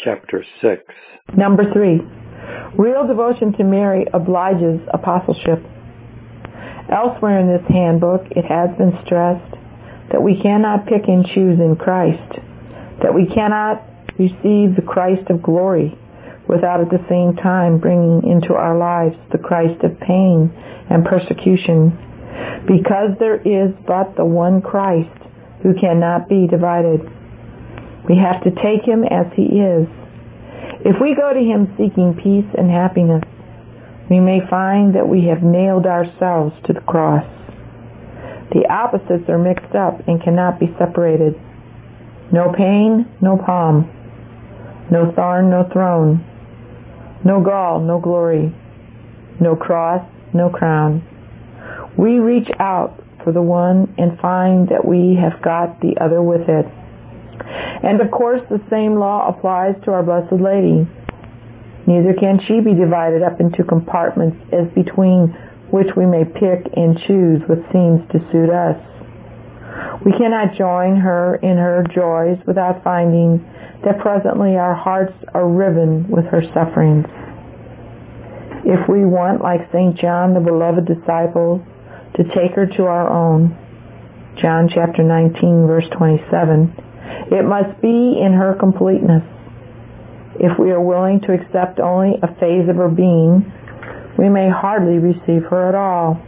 chapter 6. Number 3. Real devotion to Mary obliges apostleship. Elsewhere in this handbook, it has been stressed that we cannot pick and choose in Christ, that we cannot receive the Christ of glory without at the same time bringing into our lives the Christ of pain and persecution, because there is but the one Christ who cannot be divided. We have to take him as he is. If we go to him seeking peace and happiness, we may find that we have nailed ourselves to the cross. The opposites are mixed up and cannot be separated. No pain, no palm. No thorn, no throne. No gall, no glory. No cross, no crown. We reach out for the one and find that we have got the other with it. And of course the same law applies to our Blessed Lady. Neither can she be divided up into compartments as between which we may pick and choose what seems to suit us. We cannot join her in her joys without finding that presently our hearts are riven with her sufferings. If we want, like St. John, the beloved disciple, to take her to our own, John chapter 19, verse 27, it must be in her completeness. If we are willing to accept only a phase of her being, we may hardly receive her at all.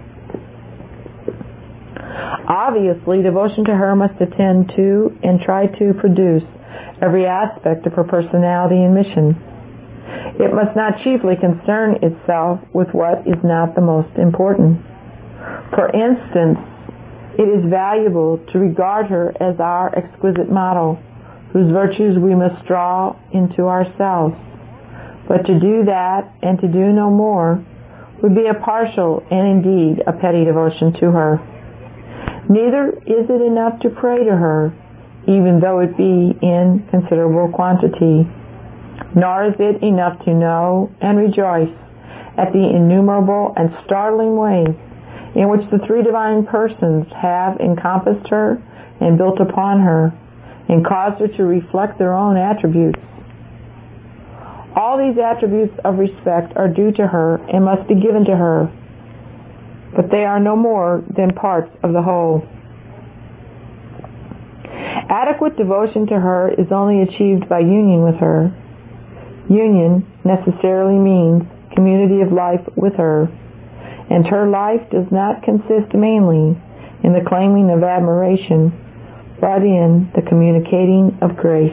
Obviously, devotion to her must attend to and try to produce every aspect of her personality and mission. It must not chiefly concern itself with what is not the most important. For instance, it is valuable to regard her as our exquisite model, whose virtues we must draw into ourselves. But to do that and to do no more would be a partial and indeed a petty devotion to her. Neither is it enough to pray to her, even though it be in considerable quantity, nor is it enough to know and rejoice at the innumerable and startling ways in which the three divine persons have encompassed her and built upon her and caused her to reflect their own attributes. All these attributes of respect are due to her and must be given to her, but they are no more than parts of the whole. Adequate devotion to her is only achieved by union with her. Union necessarily means community of life with her, and her life does not consist mainly in the claiming of admiration, but in the communicating of grace.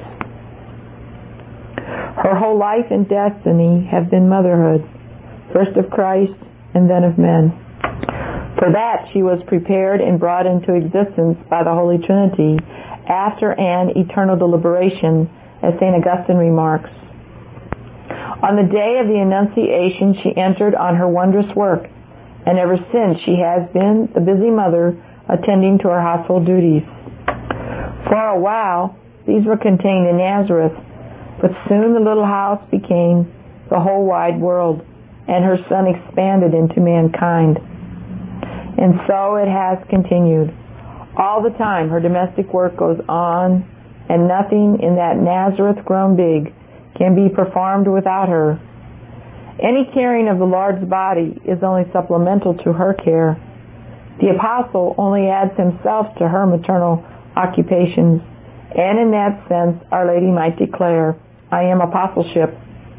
Her whole life and destiny have been motherhood, first of Christ and then of men. For that she was prepared and brought into existence by the Holy Trinity after an eternal deliberation, as St. Augustine remarks. On the day of the Annunciation she entered on her wondrous work, and ever since she has been the busy mother attending to her household duties. For a while these were contained in Nazareth, but soon the little house became the whole wide world, and her Son expanded into mankind. And so it has continued. All the time her domestic work goes on, and nothing in that Nazareth grown big can be performed without her. Any caring of the Lord's body is only supplemental to her care. The apostle only adds himself to her maternal occupations, and in that sense Our Lady might declare, I am apostleship,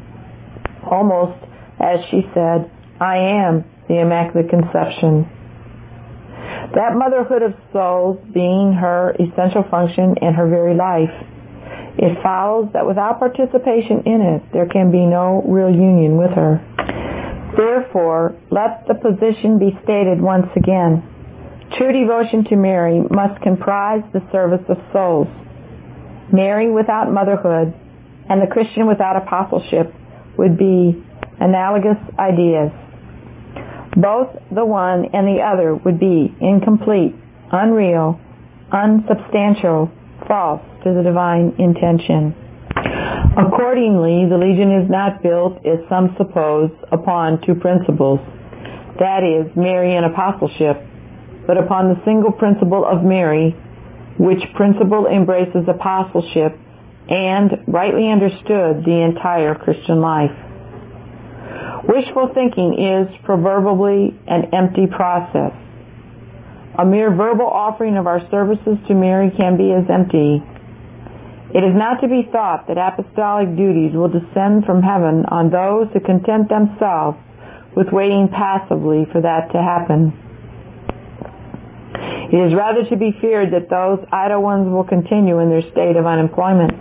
almost as she said, I am the Immaculate Conception. That motherhood of souls being her essential function and her very life, it follows that without participation in it, there can be no real union with her. Therefore, let the position be stated once again. True devotion to Mary must comprise the service of souls. Mary without motherhood and the Christian without apostleship would be analogous ideas. Both the one and the other would be incomplete, unreal, unsubstantial, false to the divine intention. Accordingly, the Legion is not built, as some suppose, upon two principles, that is, Mary and apostleship, but upon the single principle of Mary, which principle embraces apostleship and rightly understood the entire Christian life. Wishful thinking is proverbially an empty process. A mere verbal offering of our services to Mary can be as empty. It is not to be thought that apostolic duties will descend from heaven on those who content themselves with waiting passively for that to happen. It is rather to be feared that those idle ones will continue in their state of unemployment.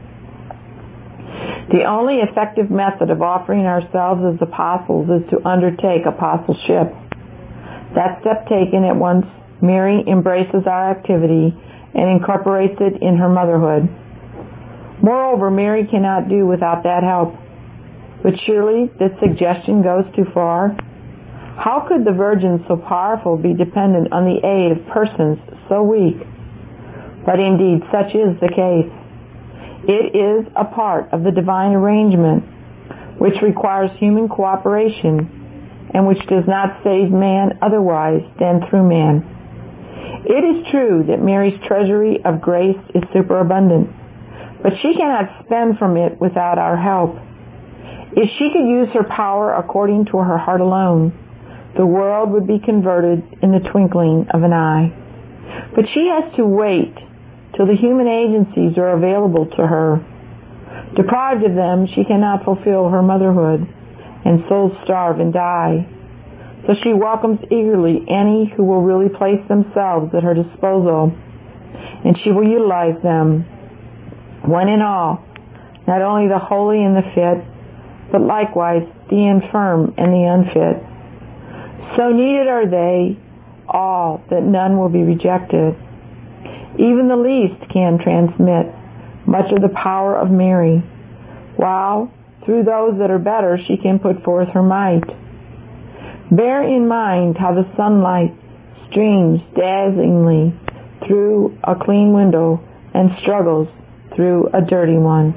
The only effective method of offering ourselves as apostles is to undertake apostleship. That step taken at once, Mary embraces our activity and incorporates it in her motherhood. Moreover, Mary cannot do without that help. But surely this suggestion goes too far. How could the Virgin so powerful be dependent on the aid of persons so weak? But indeed, such is the case. It is a part of the divine arrangement which requires human cooperation and which does not save man otherwise than through man. It is true that Mary's treasury of grace is superabundant, but she cannot spend from it without our help. If she could use her power according to her heart alone, the world would be converted in the twinkling of an eye. But she has to wait till the human agencies are available to her. Deprived of them, she cannot fulfill her motherhood, and souls starve and die. So she welcomes eagerly any who will really place themselves at her disposal, and she will utilize them, one and all, not only the holy and the fit, but likewise the infirm and the unfit. So needed are they all that none will be rejected. Even the least can transmit much of the power of Mary, while through those that are better she can put forth her might. Bear in mind how the sunlight streams dazzlingly through a clean window and struggles through a dirty one.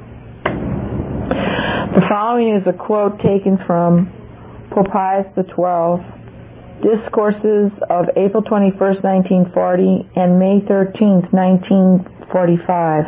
The following is a quote taken from Pope Pius XII, Discourses of April 21st, 1940 and May 13th, 1945.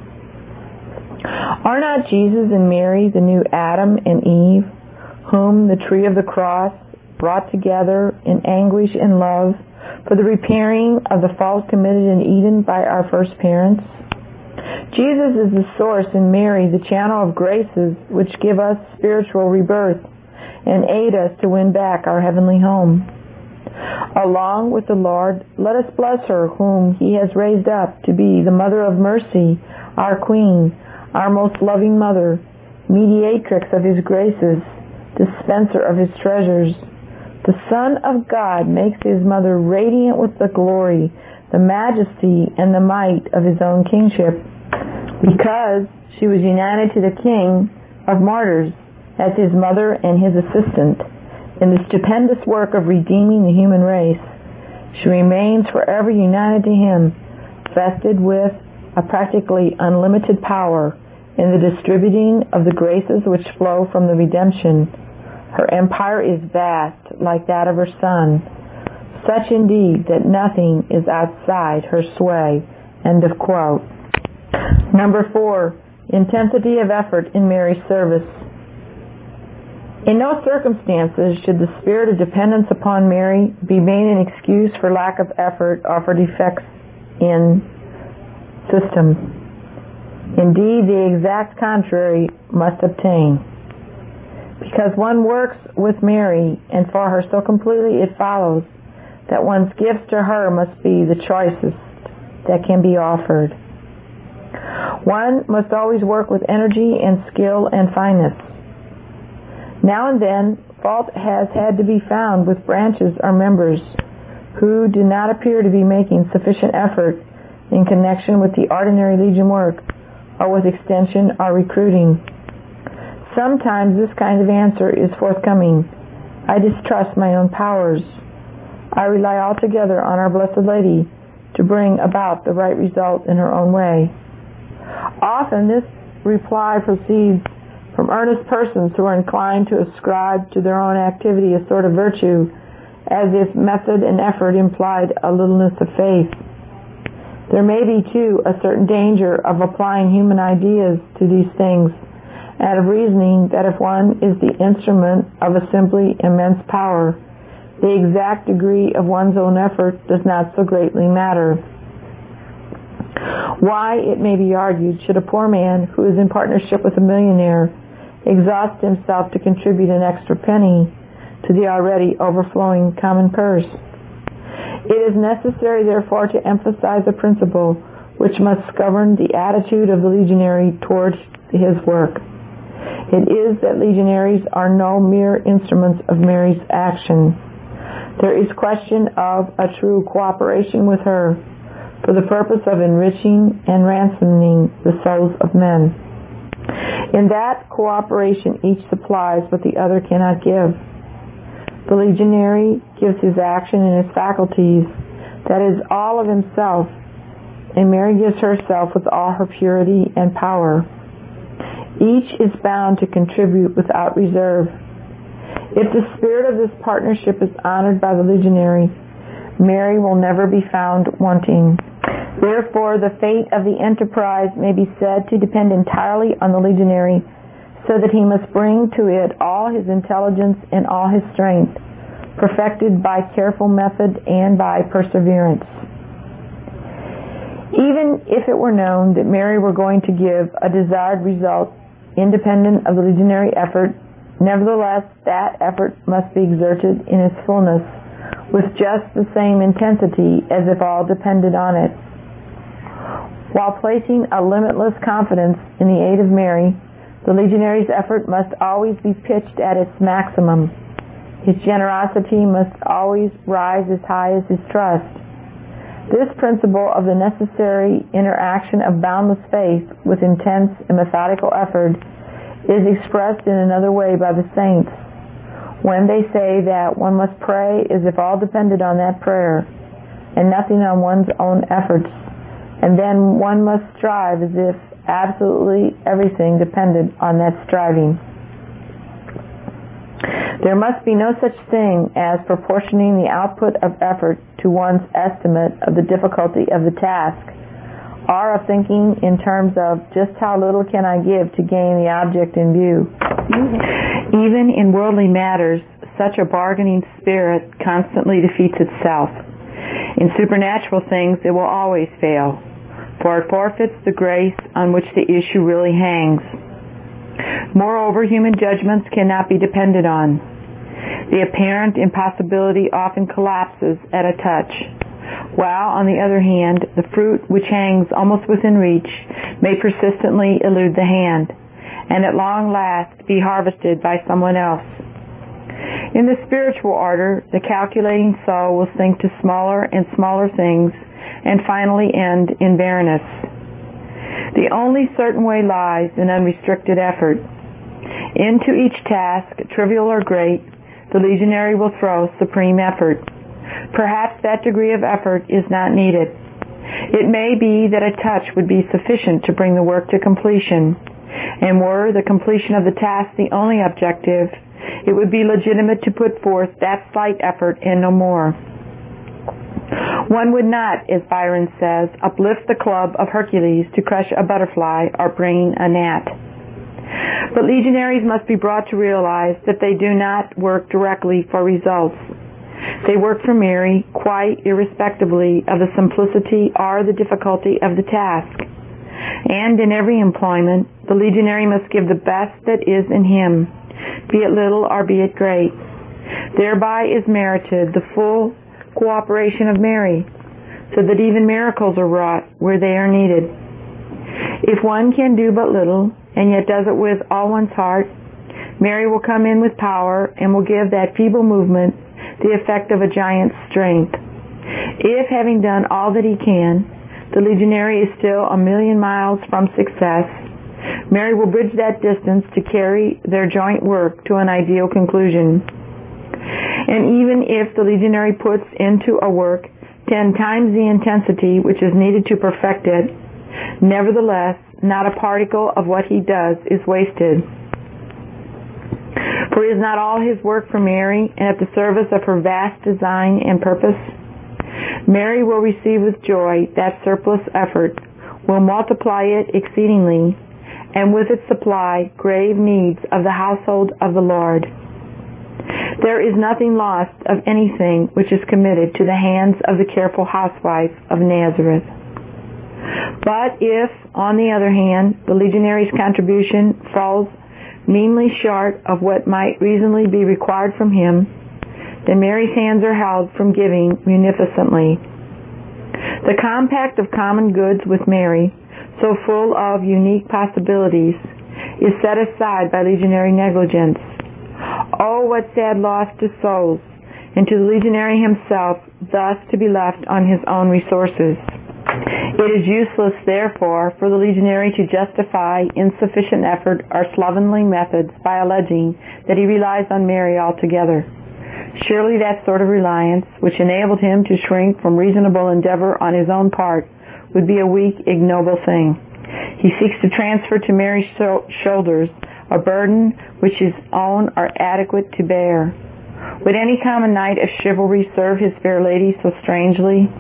Are not Jesus and Mary the new Adam and Eve, whom the tree of the cross brought together in anguish and love for the repairing of the fault committed in Eden by our first parents? Jesus is the source and Mary the channel of graces which give us spiritual rebirth and aid us to win back our heavenly home. Along with the Lord, let us bless her whom He has raised up to be the Mother of Mercy, our Queen, our most loving Mother, mediatrix of His graces, dispenser of His treasures. The Son of God makes His Mother radiant with the glory, the majesty, and the might of His own kingship, because she was united to the King of martyrs as His mother and His assistant in the stupendous work of redeeming the human race. She remains forever united to Him, vested with a practically unlimited power in the distributing of the graces which flow from the redemption. Her empire is vast, like that of her Son, such indeed that nothing is outside her sway. End of quote. Number 4, intensity of effort in Mary's service. In no circumstances should the spirit of dependence upon Mary be made an excuse for lack of effort or for defects in system. Indeed, the exact contrary must obtain. Because one works with Mary and for her so completely, it follows that one's gifts to her must be the choicest that can be offered. One must always work with energy and skill and fineness. Now and then, fault has had to be found with branches or members who do not appear to be making sufficient effort in connection with the ordinary Legion work or with extension or recruiting. Sometimes this kind of answer is forthcoming. I distrust my own powers. I rely altogether on our Blessed Lady to bring about the right result in her own way. Often this reply proceeds from earnest persons who are inclined to ascribe to their own activity a sort of virtue, as if method and effort implied a littleness of faith. There may be, too, a certain danger of applying human ideas to these things, and of reasoning that if one is the instrument of a simply immense power, the exact degree of one's own effort does not so greatly matter. Why, it may be argued, should a poor man who is in partnership with a millionaire exhaust himself to contribute an extra penny to the already overflowing common purse? It is necessary, therefore, to emphasize a principle which must govern the attitude of the legionary towards his work. It is that legionaries are no mere instruments of Mary's action. There is question of a true cooperation with her for the purpose of enriching and ransoming the souls of men. In that cooperation, each supplies what the other cannot give. The legionary gives his action and his faculties, that is, all of himself, and Mary gives herself with all her purity and power. Each is bound to contribute without reserve. If the spirit of this partnership is honored by the legionary, Mary will never be found wanting. Therefore, the fate of the enterprise may be said to depend entirely on the legionary, so that he must bring to it all his intelligence and all his strength, perfected by careful method and by perseverance. Even if it were known that Mary were going to give a desired result independent of the legionary effort, nevertheless that effort must be exerted in its fullness with just the same intensity as if all depended on it. While placing a limitless confidence in the aid of Mary, the legionary's effort must always be pitched at its maximum. His generosity must always rise as high as his trust. This principle of the necessary interaction of boundless faith with intense and methodical effort is expressed in another way by the saints, when they say that one must pray as if all depended on that prayer, and nothing on one's own efforts, and then one must strive as if absolutely everything depended on that striving. There must be no such thing as proportioning the output of effort to one's estimate of the difficulty of the task, or of thinking in terms of just how little can I give to gain the object in view. Even in worldly matters, such a bargaining spirit constantly defeats itself. In supernatural things, it will always fail, for it forfeits the grace on which the issue really hangs. Moreover, human judgments cannot be depended on. The apparent impossibility often collapses at a touch, while, on the other hand, the fruit which hangs almost within reach may persistently elude the hand, and at long last be harvested by someone else. In the spiritual order, the calculating soul will sink to smaller and smaller things, and finally end in barrenness. The only certain way lies in unrestricted effort. Into each task, trivial or great, the legionary will throw supreme effort. Perhaps that degree of effort is not needed. It may be that a touch would be sufficient to bring the work to completion, and were the completion of the task the only objective, it would be legitimate to put forth that slight effort and no more. One would not, as Byron says, uplift the club of Hercules to crush a butterfly or bring a gnat. But legionaries must be brought to realize that they do not work directly for results. They work for Mary quite irrespectively of the simplicity or the difficulty of the task. And in every employment, the legionary must give the best that is in him, be it little or be it great. Thereby is merited the full cooperation of Mary, so that even miracles are wrought where they are needed. If one can do but little, and yet does it with all one's heart, Mary will come in with power and will give that feeble movement the effect of a giant's strength. If, having done all that he can, the legionary is still 1,000,000 miles from success, Mary will bridge that distance to carry their joint work to an ideal conclusion. And even if the legionary puts into a work 10 times the intensity which is needed to perfect it, nevertheless, not a particle of what he does is wasted. For is not all his work for Mary and at the service of her vast design and purpose? Mary will receive with joy that surplus effort, will multiply it exceedingly, and with it supply grave needs of the household of the Lord. There is nothing lost of anything which is committed to the hands of the careful housewife of Nazareth. But if, on the other hand, the legionary's contribution falls meanly short of what might reasonably be required from him, then Mary's hands are held from giving munificently. The compact of common goods with Mary, so full of unique possibilities, is set aside by legionary negligence. Oh, what sad loss to souls, and to the legionary himself, thus to be left on his own resources. It is useless, therefore, for the legionary to justify insufficient effort or slovenly methods by alleging that he relies on Mary altogether. Surely that sort of reliance, which enabled him to shrink from reasonable endeavor on his own part, would be a weak, ignoble thing. He seeks to transfer to Mary's shoulders a burden which his own are adequate to bear. Would any common knight of chivalry serve his fair lady so strangely?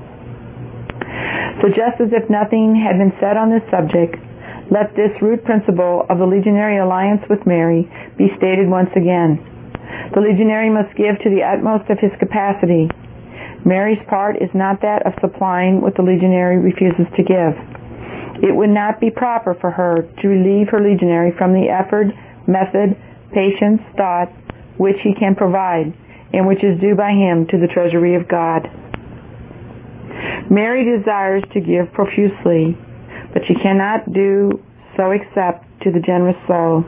So just as if nothing had been said on this subject, let this root principle of the legionary alliance with Mary be stated once again. The legionary must give to the utmost of his capacity. Mary's part is not that of supplying what the legionary refuses to give. It would not be proper for her to relieve her legionary from the effort, method, patience, thought, which he can provide, and which is due by him to the treasury of God. Mary desires to give profusely, but she cannot do so except to the generous soul.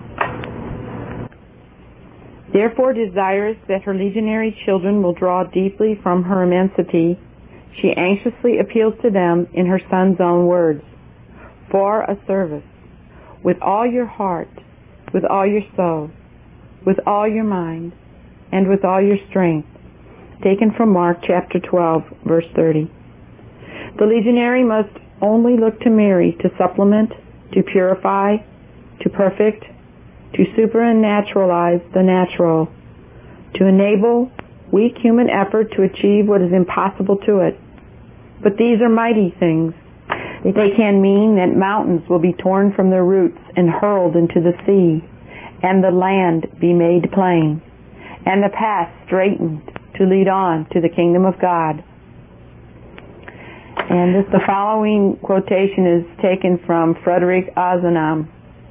Therefore, desirous that her legionary children will draw deeply from her immensity, she anxiously appeals to them in her son's own words. For a service, with all your heart, with all your soul, with all your mind, and with all your strength. Taken from Mark chapter 12, verse 30. The legionary must only look to Mary to supplement, to purify, to perfect, to supernaturalize the natural, to enable weak human effort to achieve what is impossible to it. But these are mighty things. They can mean that mountains will be torn from their roots and hurled into the sea, and the land be made plain, and the path straightened to lead on to the kingdom of God. And the following quotation is taken from Frederick Ozanam.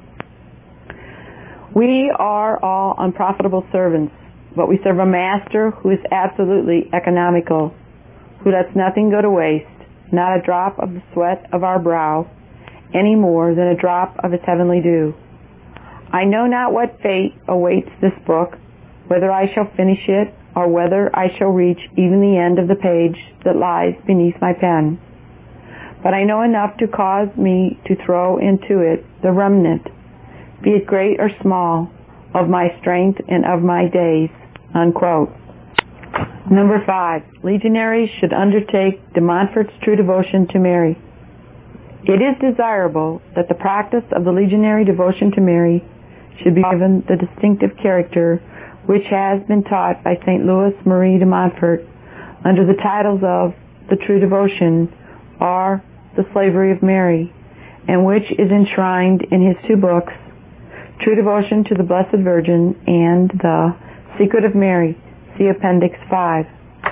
We are all unprofitable servants, but we serve a master who is absolutely economical, who lets nothing go to waste, not a drop of the sweat of our brow, any more than a drop of its heavenly dew. I know not what fate awaits this book, whether I shall finish it, or whether I shall reach even the end of the page that lies beneath my pen. But I know enough to cause me to throw into it the remnant, be it great or small, of my strength and of my days. Unquote. Number 5. Legionaries should undertake de Montfort's true devotion to Mary. It is desirable that the practice of the legionary devotion to Mary should be given the distinctive character which has been taught by St. Louis Marie de Montfort under the titles of the True Devotion or the Slavery of Mary, and which is enshrined in his 2 books, True Devotion to the Blessed Virgin and the Secret of Mary. See Appendix 5.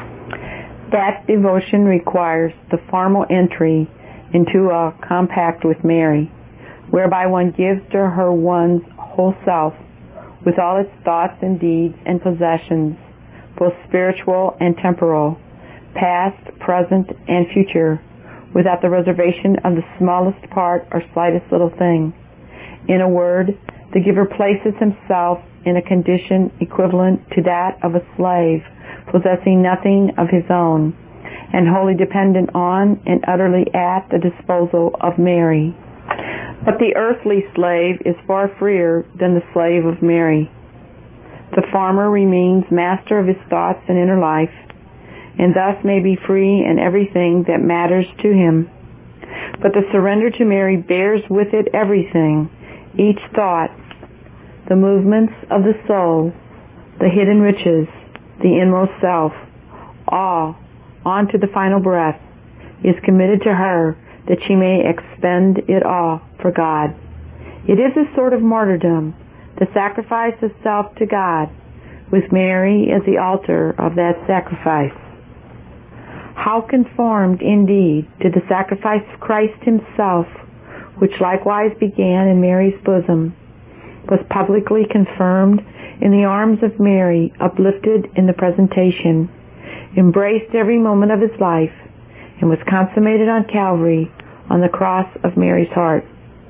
That devotion requires the formal entry into a compact with Mary, whereby one gives to her one's whole self, with all its thoughts and deeds and possessions, both spiritual and temporal, past, present, and future, without the reservation of the smallest part or slightest little thing. In a word, the giver places himself in a condition equivalent to that of a slave, possessing nothing of his own, and wholly dependent on and utterly at the disposal of Mary. But the earthly slave is far freer than the slave of Mary. The farmer remains master of his thoughts and inner life, and thus may be free in everything that matters to him. But the surrender to Mary bears with it everything, each thought, the movements of the soul, the hidden riches, the inmost self, all on to the final breath, is committed to her that she may expend it all for God. It is a sort of martyrdom, the sacrifice of self to God, with Mary as the altar of that sacrifice. How conformed indeed to the sacrifice of Christ himself, which likewise began in Mary's bosom, was publicly confirmed in the arms of Mary, uplifted in the presentation, embraced every moment of his life, and was consummated on Calvary on the cross of Mary's heart.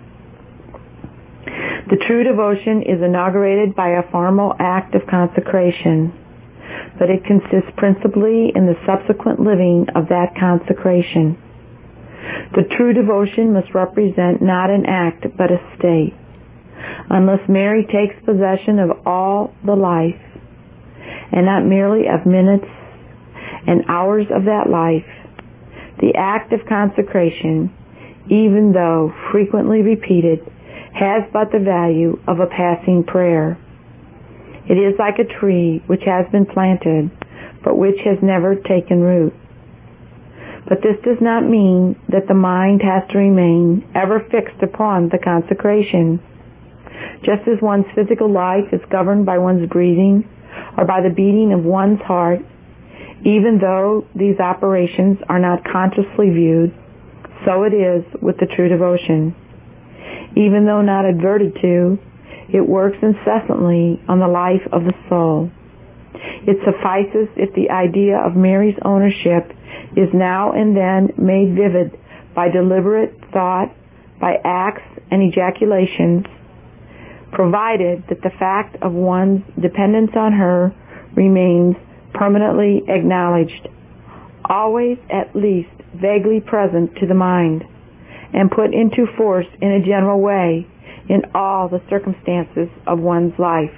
The true devotion is inaugurated by a formal act of consecration, but it consists principally in the subsequent living of that consecration. The true devotion must represent not an act, but a state. Unless Mary takes possession of all the life, and not merely of minutes and hours of that life, the act of consecration, even though frequently repeated, has but the value of a passing prayer. It is like a tree which has been planted, but which has never taken root. But this does not mean that the mind has to remain ever fixed upon the consecration. Just as one's physical life is governed by one's breathing or by the beating of one's heart, even though these operations are not consciously viewed, so it is with the true devotion. Even though not adverted to, it works incessantly on the life of the soul. It suffices if the idea of Mary's ownership is now and then made vivid by deliberate thought, by acts and ejaculations, provided that the fact of one's dependence on her remains permanently acknowledged, always at least vaguely present to the mind, and put into force in a general way in all the circumstances of one's life.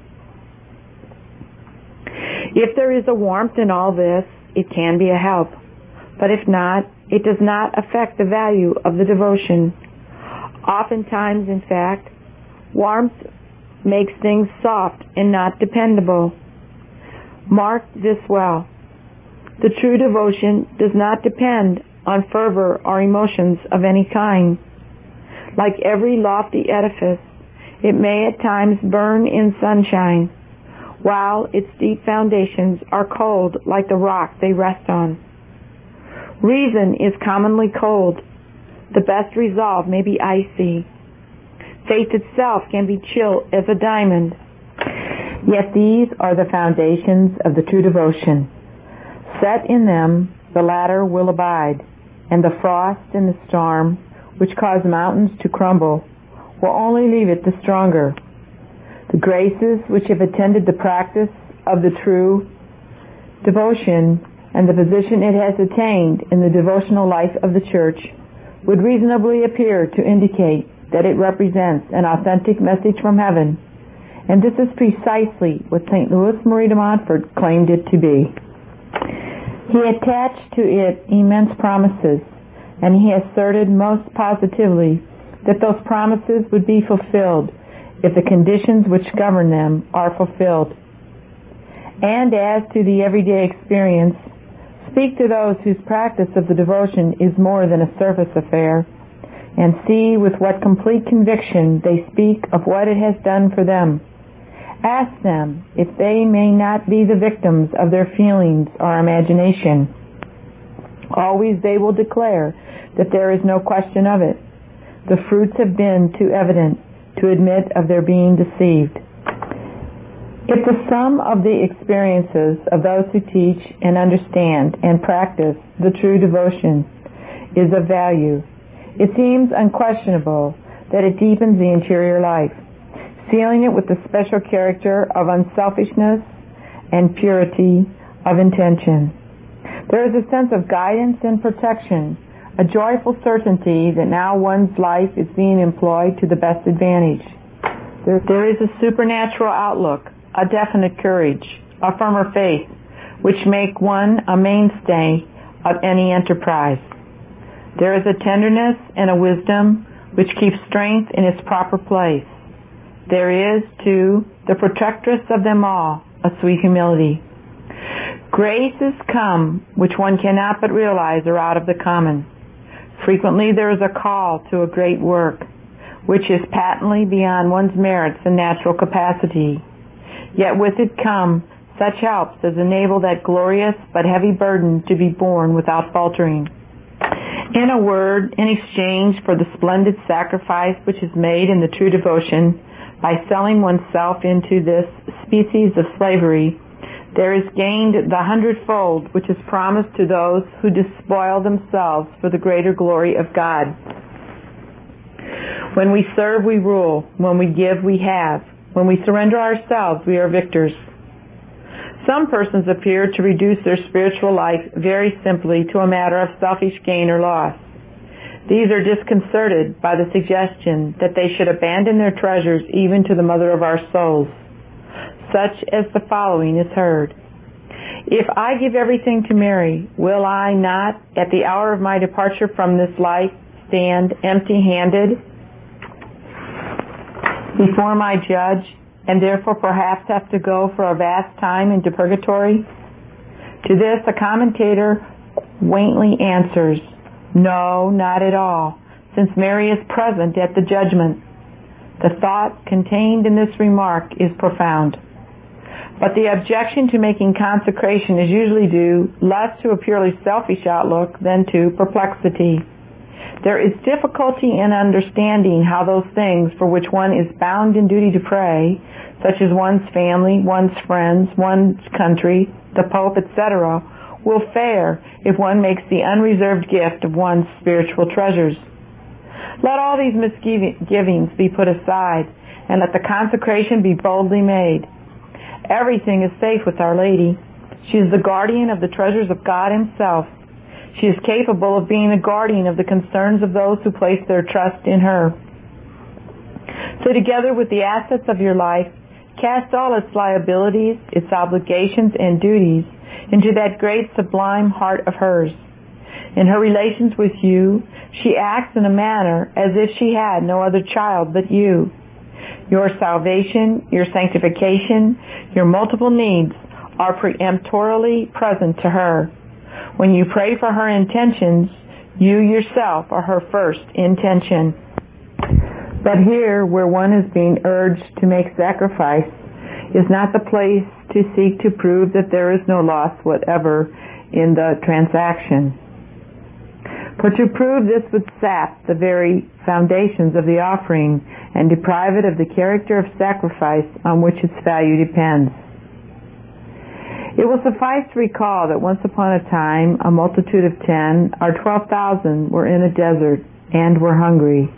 If there is a warmth in all this, it can be a help, but if not, it does not affect the value of the devotion. Oftentimes, in fact, warmth makes things soft and not dependable. Mark this well. The true devotion does not depend on fervor or emotions of any kind. Like every lofty edifice, it may at times burn in sunshine, while its deep foundations are cold like the rock they rest on. Reason is commonly cold. The best resolve may be icy. Faith itself can be chill as a diamond. Yet these are the foundations of the true devotion. Set in them, the latter will abide, and the frost and the storm, which cause mountains to crumble, will only leave it the stronger. The graces which have attended the practice of the true devotion and the position it has attained in the devotional life of the Church would reasonably appear to indicate that it represents an authentic message from heaven, and this is precisely what St. Louis Marie de Montfort claimed it to be. He attached to it immense promises, and he asserted most positively that those promises would be fulfilled if the conditions which govern them are fulfilled. And as to the everyday experience, speak to those whose practice of the devotion is more than a surface affair, and see with what complete conviction they speak of what it has done for them. Ask them if they may not be the victims of their feelings or imagination. Always they will declare that there is no question of it. The fruits have been too evident to admit of their being deceived. If the sum of the experiences of those who teach and understand and practice the true devotion is of value, it seems unquestionable that it deepens the interior life, sealing it with the special character of unselfishness and purity of intention. There is a sense of guidance and protection, a joyful certainty that now one's life is being employed to the best advantage. There is a supernatural outlook, a definite courage, a firmer faith, which make one a mainstay of any enterprise. There is a tenderness and a wisdom which keeps strength in its proper place. There is, too, the protectress of them all, a sweet humility. Graces come which one cannot but realize are out of the common. Frequently there is a call to a great work, which is patently beyond one's merits and natural capacity. Yet with it come such helps as enable that glorious but heavy burden to be borne without faltering. In a word, in exchange for the splendid sacrifice which is made in the true devotion, by selling oneself into this species of slavery, there is gained the hundredfold which is promised to those who despoil themselves for the greater glory of God. When we serve, we rule. When we give, we have. When we surrender ourselves, we are victors. Some persons appear to reduce their spiritual life very simply to a matter of selfish gain or loss. These are disconcerted by the suggestion that they should abandon their treasures even to the mother of our souls, such as the following is heard. If I give everything to Mary, will I not, at the hour of my departure from this life, stand empty-handed before my judge, and therefore perhaps have to go for a vast time into purgatory? To this a commentator quaintly answers, no, not at all, since Mary is present at the judgment. The thought contained in this remark is profound. But the objection to making consecration is usually due less to a purely selfish outlook than to perplexity. There is difficulty in understanding how those things for which one is bound in duty to pray, such as one's family, one's friends, one's country, the Pope, etc., will fare if one makes the unreserved gift of one's spiritual treasures. Let all these misgivings be put aside, and let the consecration be boldly made. Everything is safe with Our Lady. She is the guardian of the treasures of God Himself. She is capable of being the guardian of the concerns of those who place their trust in her. So together with the assets of your life, cast all its liabilities, its obligations and duties into that great sublime heart of hers. In her relations with you, she acts in a manner as if she had no other child but you. Your salvation, your sanctification, your multiple needs are peremptorily present to her. When you pray for her intentions, you yourself are her first intention. But here, where one is being urged to make sacrifice, is not the place to seek to prove that there is no loss whatever in the transaction. For to prove this would sap the very foundations of the offering and deprive it of the character of sacrifice on which its value depends. It will suffice to recall that once upon a time a multitude of 10 or 12,000 were in a desert and were hungry.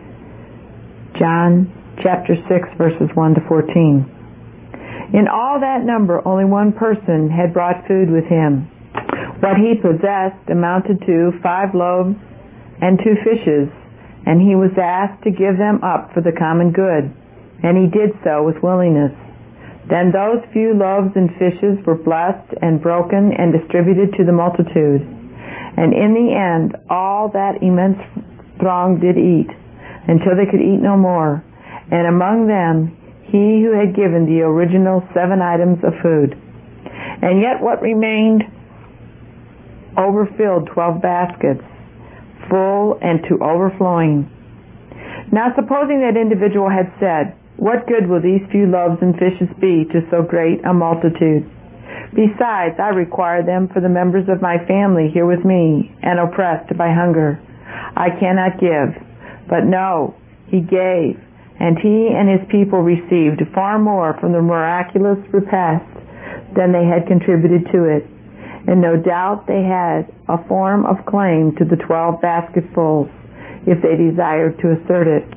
John chapter 6 verses 1 to 14. In all that number only one person had brought food with him. What he possessed amounted to 5 loaves and 2 fishes, and he was asked to give them up for the common good, and he did so with willingness. Then those few loaves and fishes were blessed and broken and distributed to the multitude. And in the end, all that immense throng did eat, until they could eat no more, and among them he who had given the original 7 items of food. And yet what remained overfilled 12 baskets, full and to overflowing. Now supposing that individual had said, what good will these few loaves and fishes be to so great a multitude? Besides, I require them for the members of my family here with me and oppressed by hunger. I cannot give. But no, he gave, and he and his people received far more from the miraculous repast than they had contributed to it. And no doubt they had a form of claim to the 12 basketfuls, if they desired to assert it.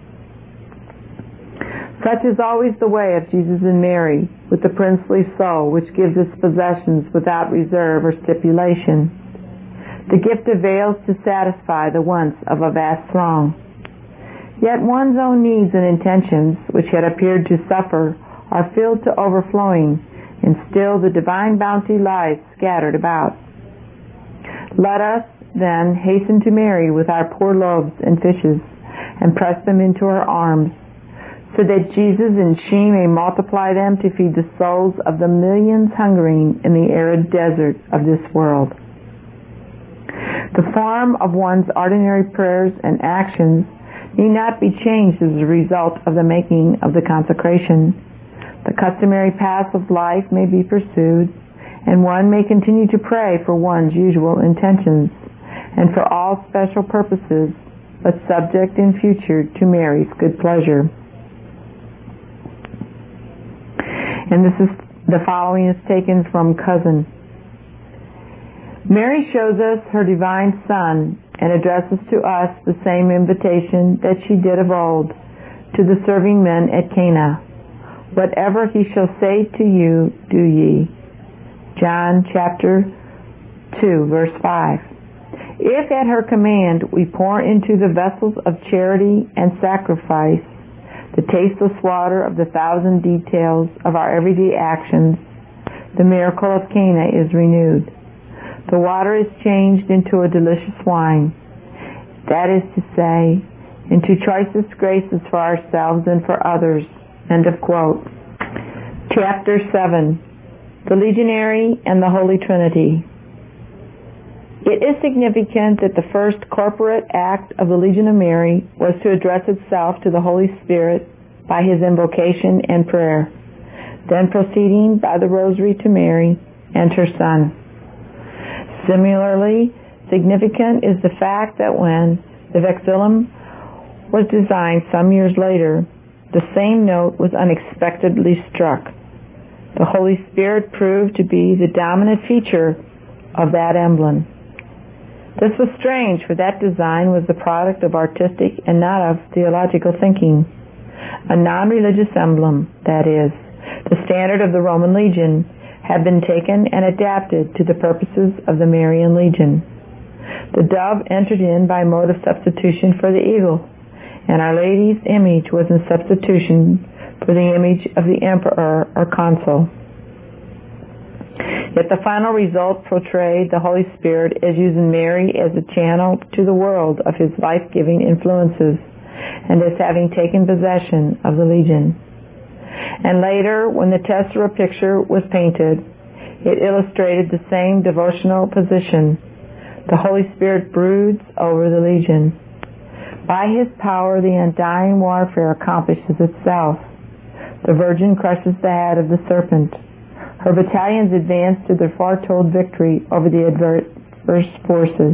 Such is always the way of Jesus and Mary, with the princely soul which gives its possessions without reserve or stipulation. The gift avails to satisfy the wants of a vast throng. Yet one's own needs and intentions, which had appeared to suffer, are filled to overflowing, and still the divine bounty lies scattered about. Let us, then, hasten to Mary with our poor loaves and fishes, and press them into her arms, so that Jesus and she may multiply them to feed the souls of the millions hungering in the arid desert of this world. The form of one's ordinary prayers and actions need not be changed as a result of the making of the consecration. The customary paths of life may be pursued, and one may continue to pray for one's usual intentions and for all special purposes, but subject in future to Mary's good pleasure. And the following is taken from Cousin. Mary shows us her divine Son and addresses to us the same invitation that she did of old to the serving men at Cana. Whatever he shall say to you, do ye. John chapter 2, verse 5. If at her command we pour into the vessels of charity and sacrifice the tasteless water of the thousand details of our everyday actions, the miracle of Cana is renewed. The water is changed into a delicious wine, that is to say, into choicest graces for ourselves and for others. End of quote. Chapter 7. The Legionary and the Holy Trinity. It is significant that the first corporate act of the Legion of Mary was to address itself to the Holy Spirit by his invocation and prayer, then proceeding by the rosary to Mary and her Son. Similarly significant is the fact that when the Vexillum was designed some years later, the same note was unexpectedly struck. The Holy Spirit proved to be the dominant feature of that emblem. This was strange, for that design was the product of artistic and not of theological thinking. A non-religious emblem, that is, the standard of the Roman Legion, had been taken and adapted to the purposes of the Marian Legion. The dove entered in by mode of substitution for the eagle, and Our Lady's image was in substitution for the image of the emperor or consul. Yet the final result portrayed the Holy Spirit as using Mary as a channel to the world of his life-giving influences and as having taken possession of the Legion. And later, when the Tessera picture was painted, it illustrated the same devotional position. The Holy Spirit broods over the Legion. By his power, the undying warfare accomplishes itself. The Virgin crushes the head of the serpent. Her battalions advance to their foretold victory over the adverse forces.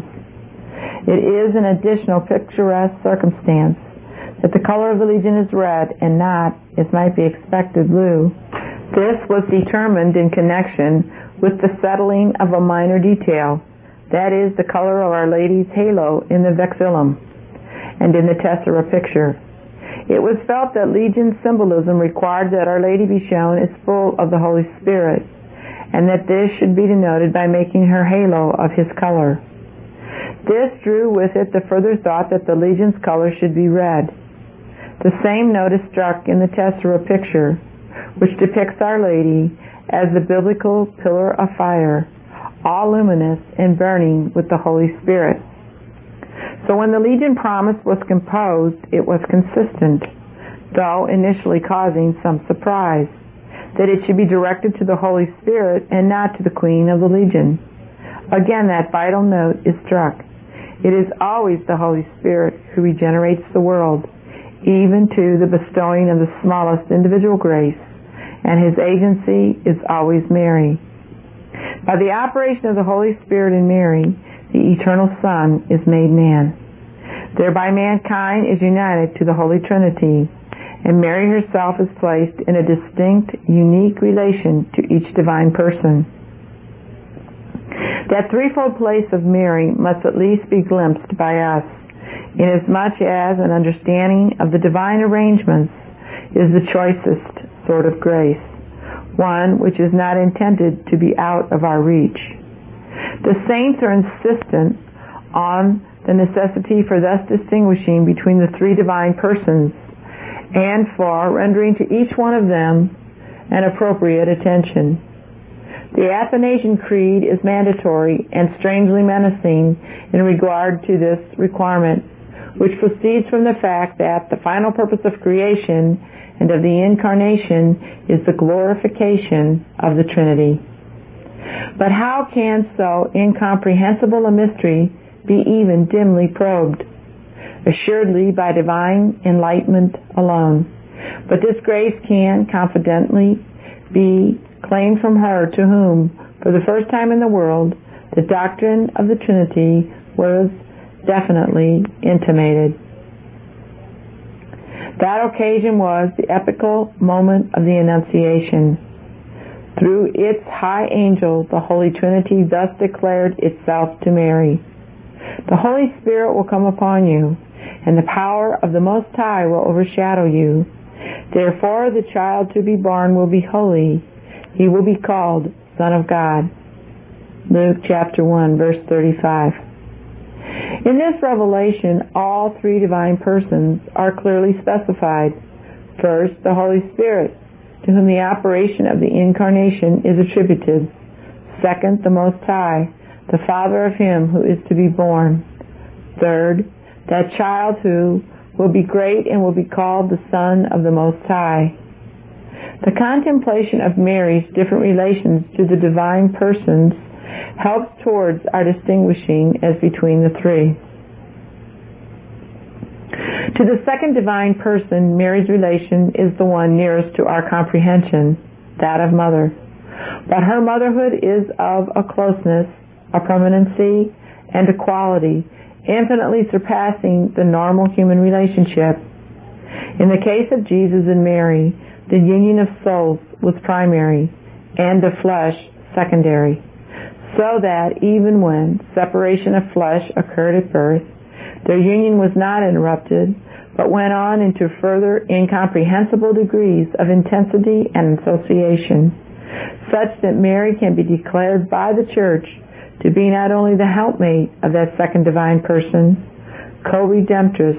It is an additional picturesque circumstance that the color of the Legion is red and not, as might be expected, blue. This was determined in connection with the settling of a minor detail, that is, the color of Our Lady's halo in the Vexillum and in the Tessera picture. It was felt that Legion symbolism required that Our Lady be shown as full of the Holy Spirit, and that this should be denoted by making her halo of his color. This drew with it the further thought that the Legion's color should be red. The same note is struck in the Tessera picture, which depicts Our Lady as the biblical pillar of fire, all luminous and burning with the Holy Spirit. So when the Legion promise was composed, it was consistent, though initially causing some surprise, that it should be directed to the Holy Spirit and not to the Queen of the Legion. Again, that vital note is struck. It is always the Holy Spirit who regenerates the world, even to the bestowing of the smallest individual grace, and his agency is always Mary. By the operation of the Holy Spirit in Mary, the eternal Son is made man. Thereby mankind is united to the Holy Trinity, and Mary herself is placed in a distinct, unique relation to each divine person. That threefold place of Mary must at least be glimpsed by us, inasmuch as an understanding of the divine arrangements is the choicest sort of grace, one which is not intended to be out of our reach. The saints are insistent on the necessity for thus distinguishing between the three divine persons and for rendering to each one of them an appropriate attention. The Athanasian Creed is mandatory and strangely menacing in regard to this requirement, which proceeds from the fact that the final purpose of creation and of the incarnation is the glorification of the Trinity. But how can so incomprehensible a mystery be even dimly probed? Assuredly by divine enlightenment alone. But this grace can confidently be claimed from her to whom, for the first time in the world, the doctrine of the Trinity was definitely intimated. That occasion was the epochal moment of the Annunciation. Through its high angel, the Holy Trinity thus declared itself to Mary. The Holy Spirit will come upon you, and the power of the Most High will overshadow you. Therefore the child to be born will be holy. He will be called Son of God. Luke chapter 1, verse 35. In this revelation, all three divine persons are clearly specified. First, the Holy Spirit, to whom the operation of the Incarnation is attributed. Second, the Most High, the Father of him who is to be born. Third, that child who will be great and will be called the Son of the Most High. The contemplation of Mary's different relations to the divine persons helps towards our distinguishing as between the three. To the second divine person, Mary's relation is the one nearest to our comprehension, that of mother. But her motherhood is of a closeness, a permanency, and a quality infinitely surpassing the normal human relationship. In the case of Jesus and Mary, the union of souls was primary and of flesh secondary, so that even when separation of flesh occurred at birth, their union was not interrupted, but went on into further incomprehensible degrees of intensity and association, such that Mary can be declared by the Church to be not only the helpmate of that second divine person, co-redemptress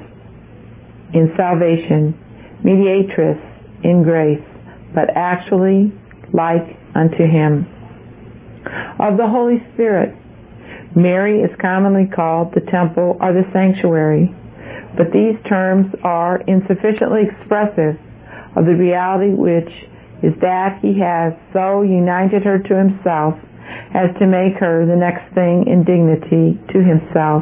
in salvation, mediatress in grace, but actually like unto him. Of the Holy Spirit, Mary is commonly called the temple or the sanctuary, but these terms are insufficiently expressive of the reality which is that he has so united her to himself as to make her the next thing in dignity to himself.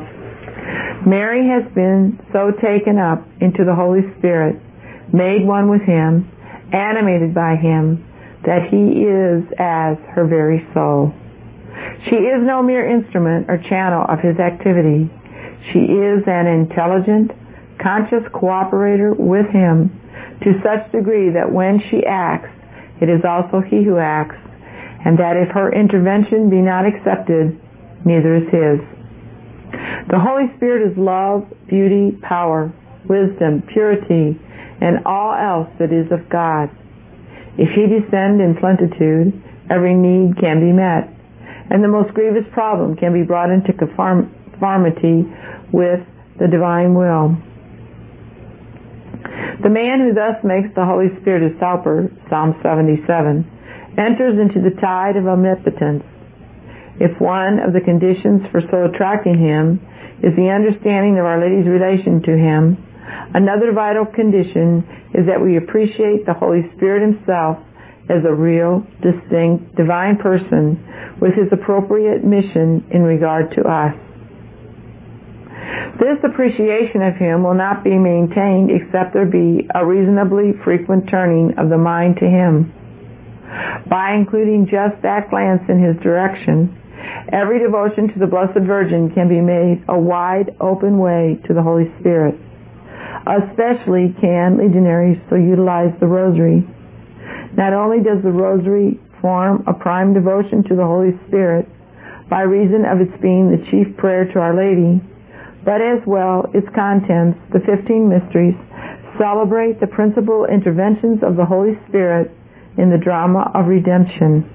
Mary has been so taken up into the Holy Spirit, made one with him, animated by him, that he is as her very soul. She is no mere instrument or channel of his activity. She is an intelligent, conscious cooperator with him to such degree that when she acts, it is also he who acts, and that if her intervention be not accepted, neither is his. The Holy Spirit is love, beauty, power, wisdom, purity, and all else that is of God. If he descend in plenitude, every need can be met, and the most grievous problem can be brought into conformity with the divine will. The man who thus makes the Holy Spirit his helper, Psalm 77, enters into the tide of omnipotence. If one of the conditions for so attracting him is the understanding of Our Lady's relation to him, another vital condition is that we appreciate the Holy Spirit himself as a real, distinct, divine person with his appropriate mission in regard to us. This appreciation of him will not be maintained except there be a reasonably frequent turning of the mind to him. By including just that glance in his direction, every devotion to the Blessed Virgin can be made a wide open way to the Holy Spirit. Especially can legionaries so utilize the Rosary. Not only does the Rosary form a prime devotion to the Holy Spirit by reason of its being the chief prayer to Our Lady, but as well its contents, the 15 mysteries, celebrate the principal interventions of the Holy Spirit in the drama of redemption.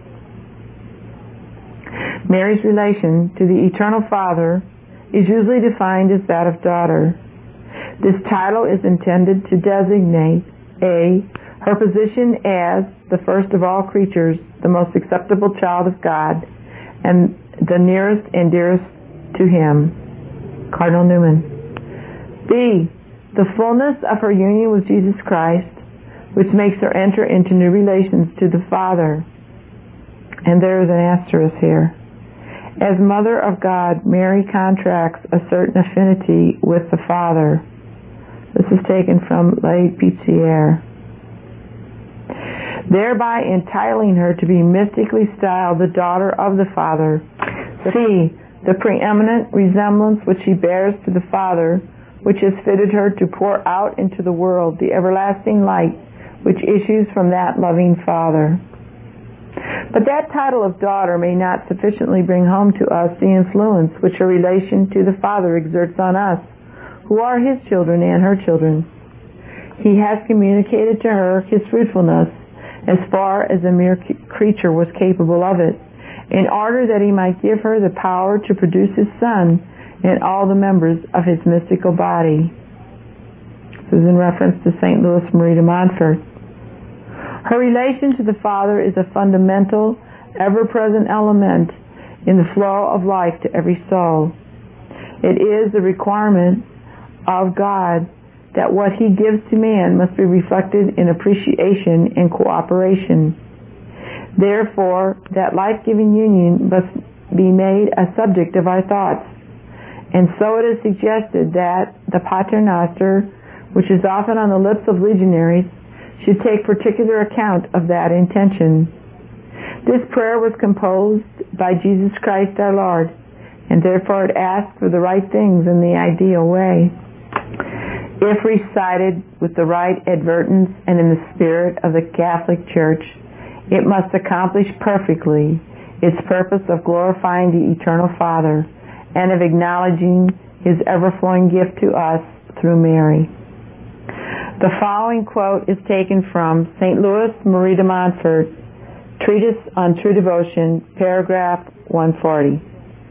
Mary's relation to the Eternal Father is usually defined as that of daughter. This title is intended to designate a. her position as the first of all creatures, the most acceptable child of God, and the nearest and dearest to him. Cardinal Newman. B, the fullness of her union with Jesus Christ, which makes her enter into new relations to the Father. And there is an asterisk here. As Mother of God, Mary contracts a certain affinity with the Father. This is taken from La Pitié, thereby entitling her to be mystically styled the daughter of the Father. C, the preeminent resemblance which she bears to the Father, which has fitted her to pour out into the world the everlasting light which issues from that loving Father. But that title of daughter may not sufficiently bring home to us the influence which her relation to the Father exerts on us, who are His children and her children. He has communicated to her His fruitfulness as far as a mere creature was capable of it, in order that He might give her the power to produce His Son in all the members of His mystical body. This is in reference to St. Louis Marie de Montfort. Her relation to the Father is a fundamental, ever-present element in the flow of life to every soul. It is the requirement of God that what He gives to man must be reflected in appreciation and cooperation. Therefore, that life-giving union must be made a subject of our thoughts. And so it is suggested that the Pater Noster, which is often on the lips of legionaries, should take particular account of that intention. This prayer was composed by Jesus Christ our Lord, and therefore it asks for the right things in the ideal way. If recited with the right advertence and in the spirit of the Catholic Church, it must accomplish perfectly its purpose of glorifying the Eternal Father and of acknowledging His ever-flowing gift to us through Mary. The following quote is taken from St. Louis Marie de Montfort, Treatise on True Devotion, paragraph 140.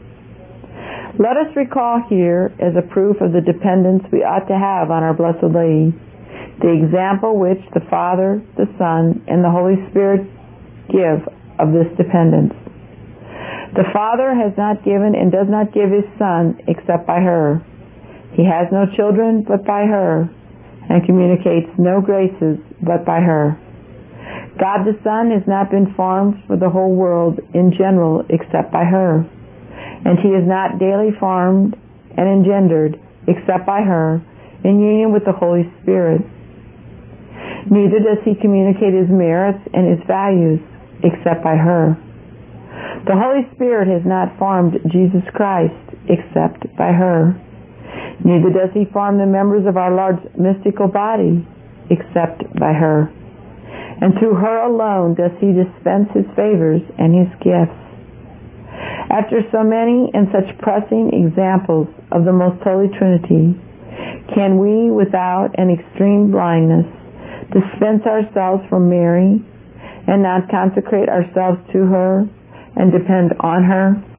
Let us recall here, as a proof of the dependence we ought to have on our Blessed Lady, the example which the Father, the Son, and the Holy Spirit give of this dependence. The Father has not given and does not give His Son except by her. He has no children but by her, and communicates no graces but by her. God the Son has not been formed for the whole world in general except by her, and He is not daily formed and engendered except by her in union with the Holy Spirit. Neither does He communicate His merits and His values except by her. The Holy Spirit has not formed Jesus Christ except by her. Neither does He form the members of our Lord's mystical body except by her. And through her alone does He dispense His favors and His gifts. After so many and such pressing examples of the Most Holy Trinity, can we, without an extreme blindness, dispense ourselves from Mary and not consecrate ourselves to her and depend on her?